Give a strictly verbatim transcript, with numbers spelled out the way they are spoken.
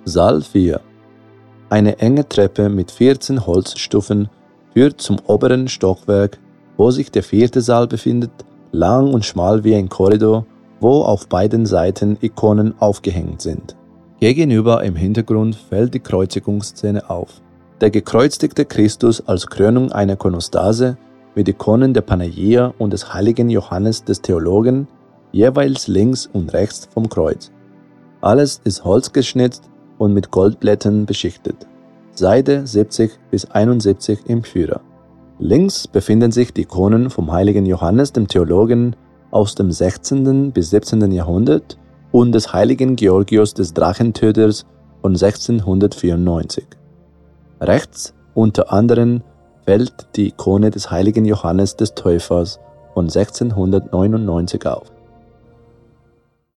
Saal vier. Eine enge Treppe mit vierzehn Holzstufen führt zum oberen Stockwerk, wo sich der vierte Saal befindet, lang und schmal wie ein Korridor, wo auf beiden Seiten Ikonen aufgehängt sind. Gegenüber im Hintergrund fällt die Kreuzigungsszene auf. Der gekreuzigte Christus als Krönung einer Ikonostase mit Ikonen der Panagia und des heiligen Johannes des Theologen, jeweils links und rechts vom Kreuz. Alles ist holzgeschnitzt und mit Goldblättern beschichtet. Seite siebzig bis einundsiebzig im Führer. Links befinden sich die Ikonen vom heiligen Johannes dem Theologen aus dem sechzehnten bis siebzehnten Jahrhundert und des heiligen Georgios des Drachentöters von sechzehnhundertvierundneunzig. Rechts unter anderem fällt die Ikone des heiligen Johannes des Täufers von sechzehnhundertneunundneunzig auf.